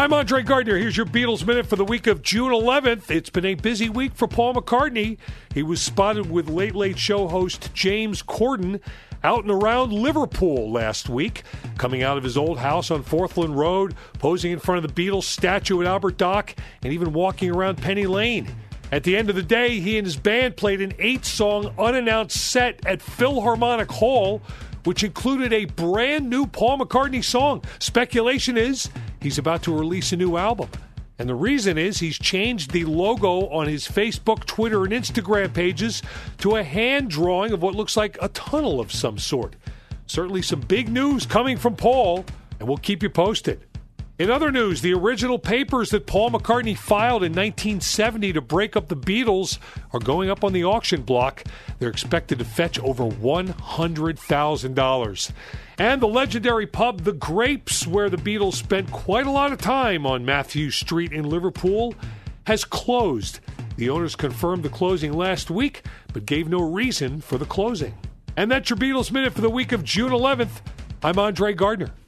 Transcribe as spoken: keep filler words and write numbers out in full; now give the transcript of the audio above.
I'm Andre Gardner. Here's your Beatles Minute for the week of June eleventh. It's been a busy week for Paul McCartney. He was spotted with Late Late Show host James Corden out and around Liverpool last week, coming out of his old house on Forthland Road, posing in front of the Beatles statue at Albert Dock, and even walking around Penny Lane. At the end of the day, he and his band played an eight-song unannounced set at Philharmonic Hall, which included a brand new Paul McCartney song. Speculation is he's about to release a new album. And the reason is he's changed the logo on his Facebook, Twitter, and Instagram pages to a hand drawing of what looks like a tunnel of some sort. Certainly some big news coming from Paul, and we'll keep you posted. In other news, the original papers that Paul McCartney filed in nineteen seventy to break up the Beatles are going up on the auction block. They're expected to fetch over one hundred thousand dollars. And the legendary pub, The Grapes, where the Beatles spent quite a lot of time on Matthews Street in Liverpool, has closed. The owners confirmed the closing last week, but gave no reason for the closing. And that's your Beatles Minute for the week of June eleventh. I'm Andre Gardner.